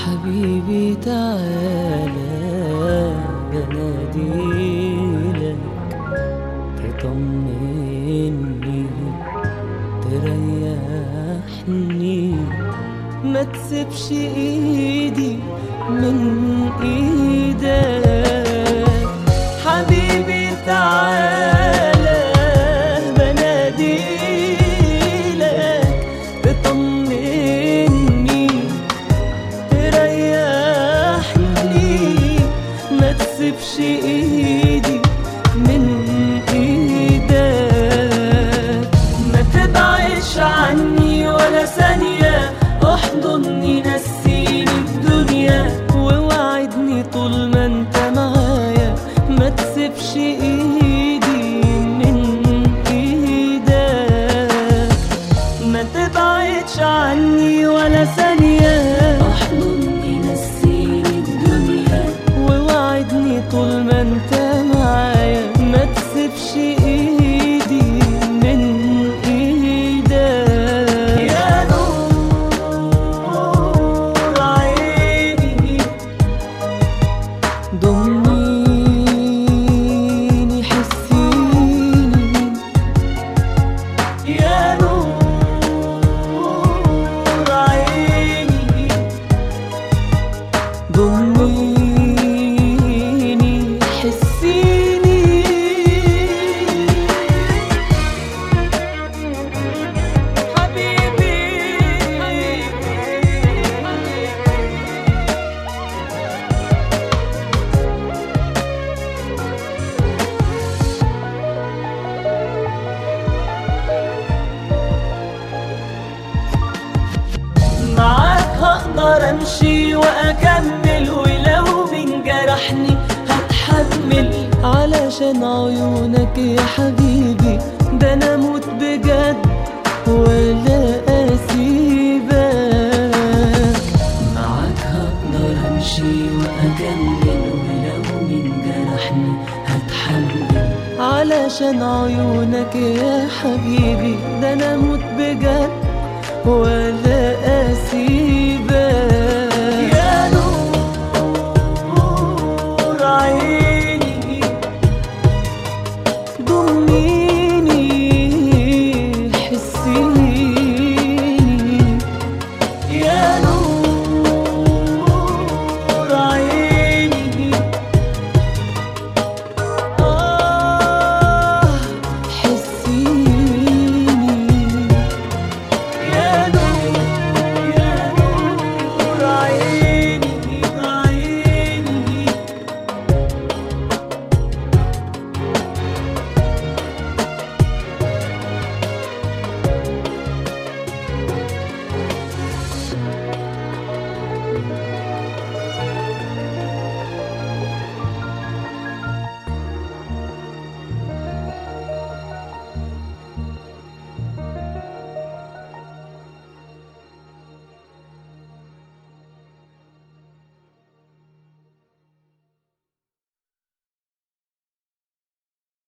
حبيبي تعالى بناديلك تطمني تريحني، ما تسيبش ايدي من ايدك. حبيبي تعالى بناديلك تطمني تريحني، ما تسيبش ايدي من ايدك. ما تبعدش عني ولا ثانية، احضني نسيني الدنيا ووعدني طول ما انت معايا، ما تسيبش ايدي من ايدك. ما تبعدش عني ولا ثانية، احضني نسيني الدنيا ووعدني طول ما انت معايا، ما تسيبش ايدي من ايدك. يا نور عيني ضميني حسيني، يا نور عيني ضميني حسيني. حبيبي معاك هقدر امشي واكمل، ولو من جرحني هتحمل. علشان عيونك يا حبيبي ده انا اموت بجد ولا اسيبك. معاك هقدر امشي واكمل، ولو من جرحني هتحمل. علشان عيونك يا حبيبي ده انا اموت بجد ولا اسيبك.